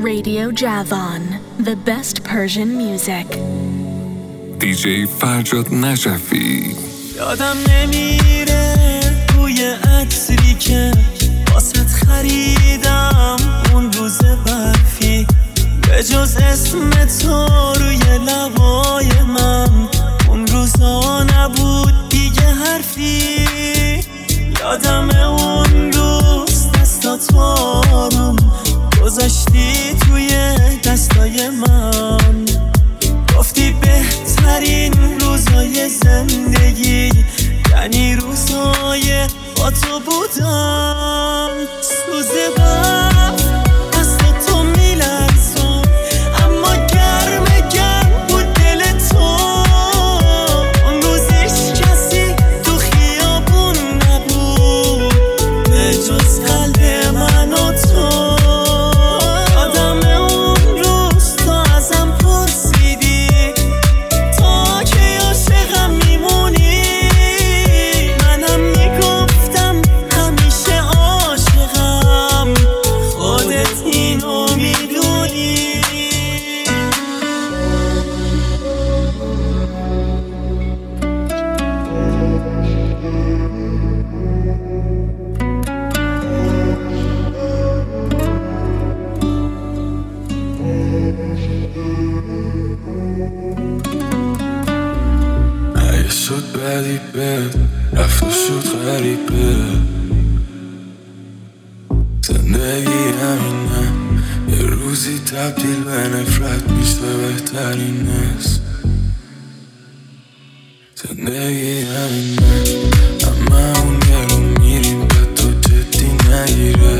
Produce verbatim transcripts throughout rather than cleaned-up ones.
Radio Javan, the best Persian music. دی جی فرجاد نجفی. یادم نمیره روی عطری که واسط خریدم اون روز برفی، به جز اسم تو روی لبای من اون روزا نبود دیگه حرفی. یادم اون روز دستات آروم گذاشتی توی دستای من، گفتی بهترین روزای زندگی یعنی روزای با تو بودم. سوز برف دست تو میلرزون اما گرم گرم بود دل تو. اون روزش کسی تو خیابون نبود به جز قلب من و تو. رفت و شد غریبه زندگی همینه، یه روزی تبدیل به نفرت میشه بهترین است. زندگی همینه اما اون یه رو میریم به تو جدی نگیره.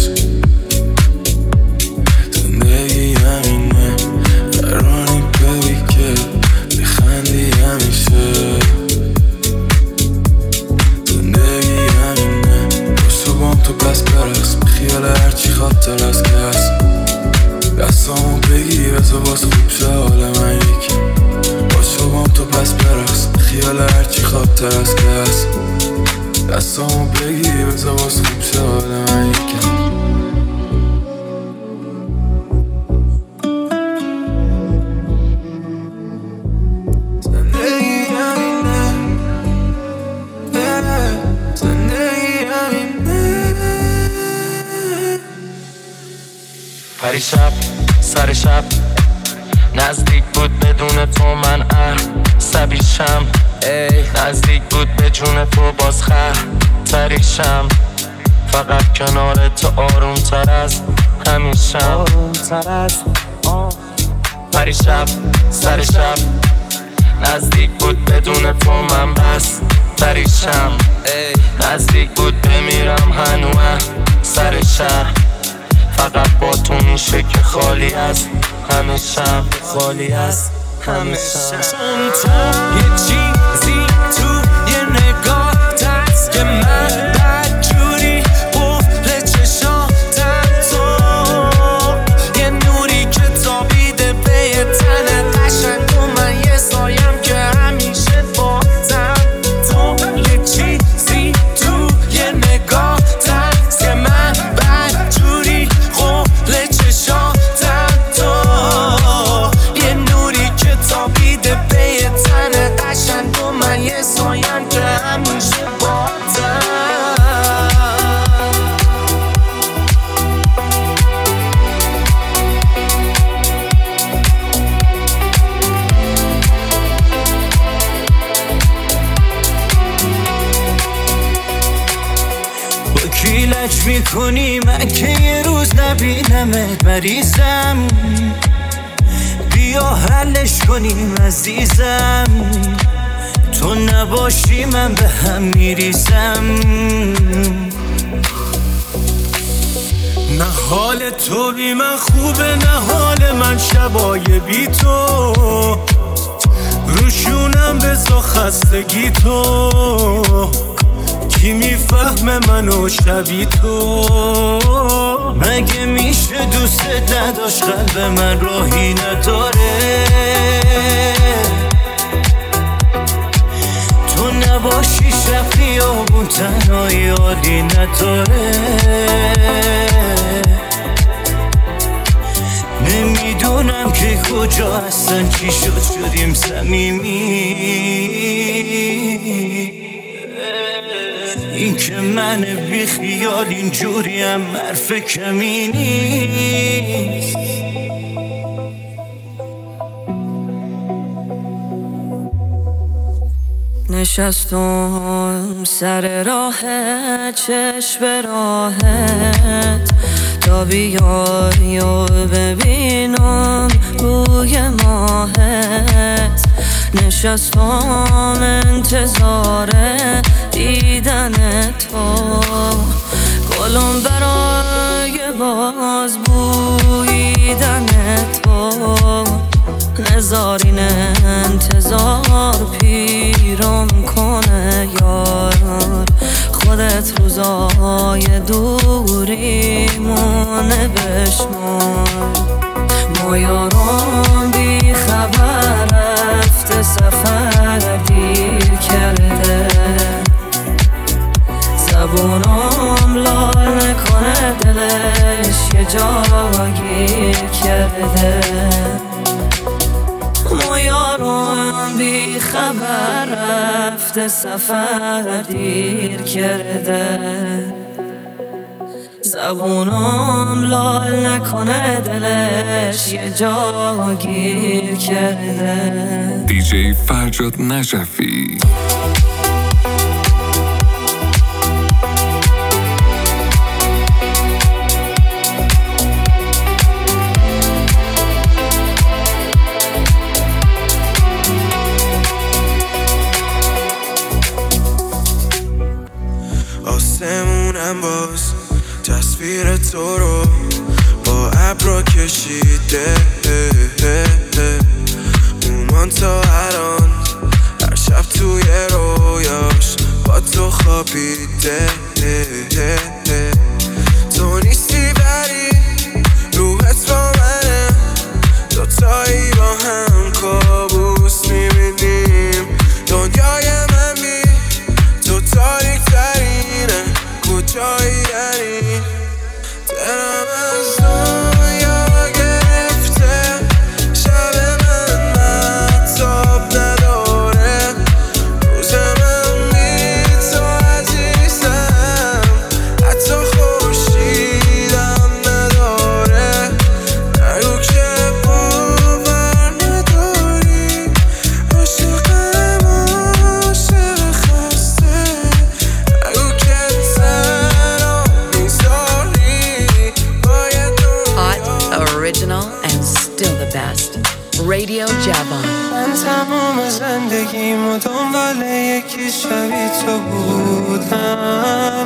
زندگی همینه قراری ببی که بخندی همیشه. تو پس برقص خیال هرچی خاطر از که هست، دستامو بگی بزا باز خوب شه حال من یکی. با شبام تو پس برقص خیال هرچی خاطر از که هست، دستامو بگی بزا باز خوب شه حال من یکی. پریشب سر شب نزدیک بود بدون تو من عصبیشم، نزدیک بود به جون تو باز خطریشم. فقط کنار تو آروم تر از همیشم. پریشب سر شب نزدیک بود بدون تو من بس تریشم، نزدیک بود بمیرم هنوه سر شهر. فقط با تو میشه که خالی از همه شب، خالی از همه شب. چون تو یه چیزی تو یه نگاه دست که من بد جوری قفل چشاتم تو، یه نوری که تابیده به یه تن قشنگ و من یه سایم که همیشه بازم. تو یه چیزی تو یه نگاه دست که من بد جوری قفل چشاتم تو، یه نوری که تابیده به یه تن قشنگ و من یه سایم که همیشه بازم. وکیلش میکنی من که یه روز نبینمت مریضم، بیا حلش کنیم عزیزم. تو نباشی من به هم میریزم. نه حال تو بی من خوبه نه حال من شبای بی تو، روشونم بزا خستگی تو. کی میفهمه منو شبی تو؟ مگه میشه دوست نداشت قلب من راهی نداره؟ تو نباشی شب خیابون تنهایی حالی نداره. نمیدونم که کجا هستن چی شد شدیم صمیمی. این که من بی خیال اینجوریم حرف کمی نیست. نشستم سر راه چشم به راهت تا بیاری و ببینم روی ماهت. نشستم انتظار دیدن تو، گلم برای باز بویدن تو. نزارین انتظار پیرم کنه یار، خودت روزای دوریمونه بشمار. ما یاران بی خبر رفته سفر دیر کرده، زبونم لال نکنه دلش یه جا گیر کرده. ما یاران بی خبر رفته سفر دیر کرده، زبونم لال نکنه دلش یه جا گیر کرده. دیجی فرجاد نجفی. آسمونم باز تصویر تو رو با ابرا کشیده، اومان تا الان هر شب توی رویاش با تو خوابیده. تو نیستی بری روحت با منه، دوتایی با هم کابوس میبینیم. دنیای من بی تو تاریک ترینه، کجایی داری؟ دلم از دنیا گرفته، شب من مهتاب نداره، روز من بی تو عزیزم حتی خورشیدم نداره. نگو که باور نداری، عاشقم عاشق خسته. نگو که تنها میذاری باید Hot, original, and still the best. Radio Javon. من تمام زندگیمو دنبال یکی شبیه تو بودم،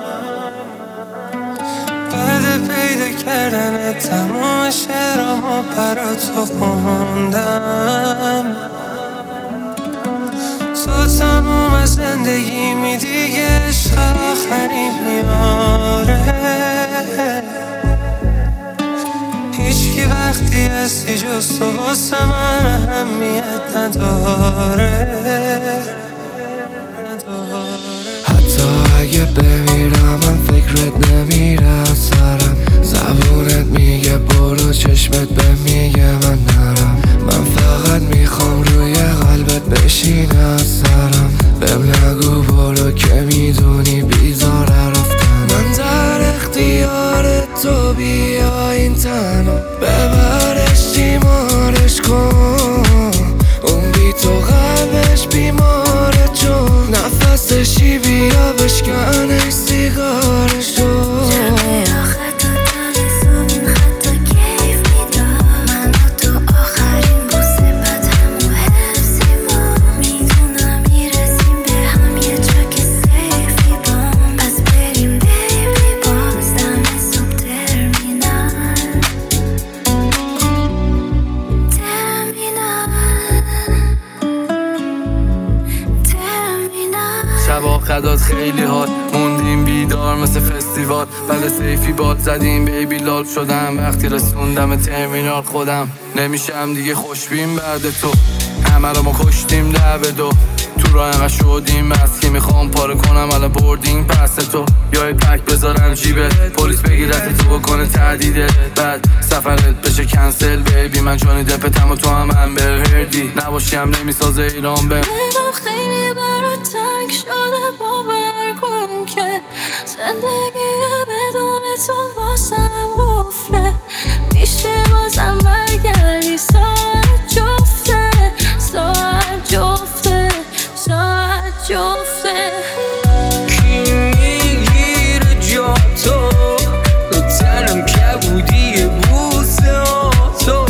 بعد پیدا کردن تمام شعرامو برا تو خوندم. تو تمام زندگیمی دیگه عشق آخری میاره، هیچکی وقتی هستی جز تو واسه من اهمیت نداره. حتی اگه بمیرم من فکرت نمیره سرم، زبونت میگه برو چشمت به میگه من نرم. من فقط میخوام روی قلبت بشینه سرم، بهم نگو برو که میدونی بیزاره رفتن. من در اختیار تو بیا این تنو ببرش تیمارش کن، اون بی تو قلبش بیماره چون نفسشی بیا بشکنش سیگارشو. خدات خیلی حال موندیم بیدار مثل فستیوال، بعد سیفی باد زدیم بیبی لال شدم وقتی رسوندم ترمینال. خودم نمیشم دیگه خوشبین بعد تو، همه رو ما کشتیم لب دو، تو راه انقدر شدیم بس که میخوام پاره کنم الان بردینگ پس تو یا پک بذارم جیبت پلیس بگیرت تو بکنه تهدیده بعد سفرت بشه کنسل بیبی من جانی دپتم و تو هم امبر هردی نباشی هم نمیسازه ایران به خیلی برات تنگ شده باور کن که زندگی بدون تو واسم قفله میشه بازم برگردی ساعت جفته ساعت جفته ساعت جفته کی میگیره جا تو تو تنم کبودی بوسه تو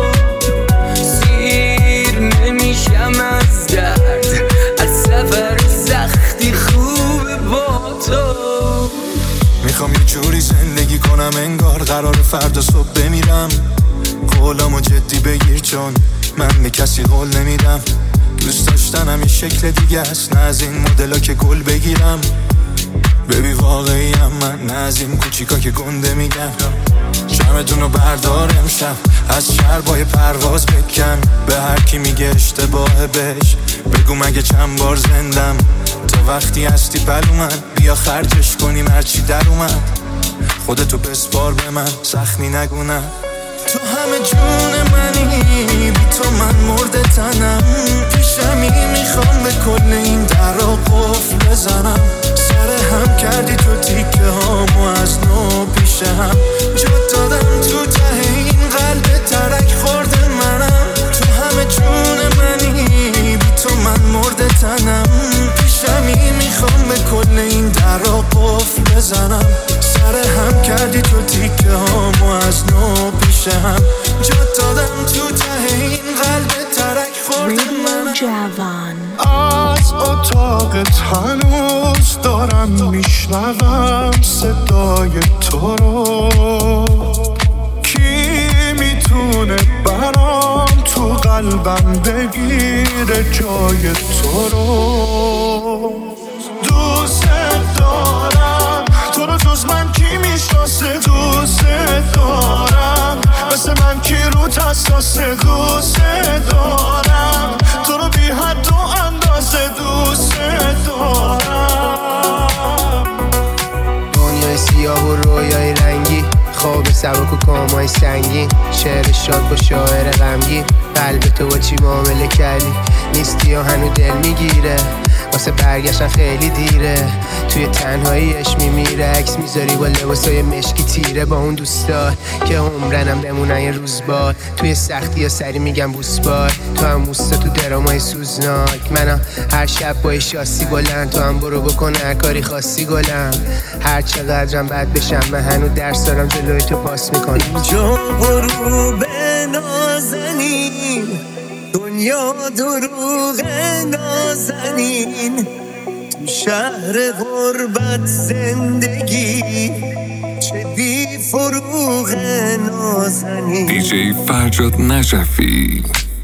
سیر نمیشم از درد از سفر سختی خوبه با تو میخوام یه جوری زندگی کنم انگار قرار فردا صبح بمیرم قولامو جدی بگیر چون من به کسی قول نمیدم دوست داشتنم یه شکل دیگه است نه از این مدلا که گل بگیرم ببی واقعیم من نه از این کوچیکا که گنده میگم شمدونو بردار امشب از شربای پرواز بکن به هر کی میگه اشتباهه بهش بگو مگه چند بار زندم تا وقتی هستی پلو من بیا خرجش کنیم هرچی در اومد خودتو بسپار به من سخنی نگونم تو همه جون منی بی تو من مرده تنم پیشمی میخوام به کل این در را قفل بزنم سر هم کردی تو تیکه هامو از نو پیش هم جا دادم تو ته این قلب ترک خورده منم تو همه جون منی بی تو من مرده تنم پیشمی میخوام به کل این در را قفل بزنم سر هم کردی تو تیکه هامو از نو پیش هم جا دادم تو ته این قلب ترک خورده منم Javan. از اتاقت هنوز دارم میشنوم صدای تو رو کی میتونه برام تو قلبم بگیره جای تو رو دوست دارم تو رو جز من کی میشناسه دوست دارم مثل من کی رو حساسه دوست دارم تو رو بی حد و اندازه دوست دارم دنیای سیاه و رویای رنگی خواب سبک و کامای سنگین شعر شاد با شاعر غمگین قلب تو با چی معامله کردی نیستی یا هنو دل میگیره واسه برگشتن خیلی دیره توی تنهاییش میمیره عکس میذاری با لباسای مشکی تیره با اون دوستا که عمرنم بمونن یه روز بار توی سختی یا سری میگم بوسبار تو هم موستا تو درامای سوزناک منم هر شب با شاسی بلند تو هم برو بکن هر کاری خاصی گلم هر چقدرم بد بشم من هنو درس دارم جلوی تو پاس میکنم اینجا غروب نازنین دنیا دروغ نازنین تو شهر غربت زندگی چه بی فروغ نازنین دی جی فرجاد نجفی.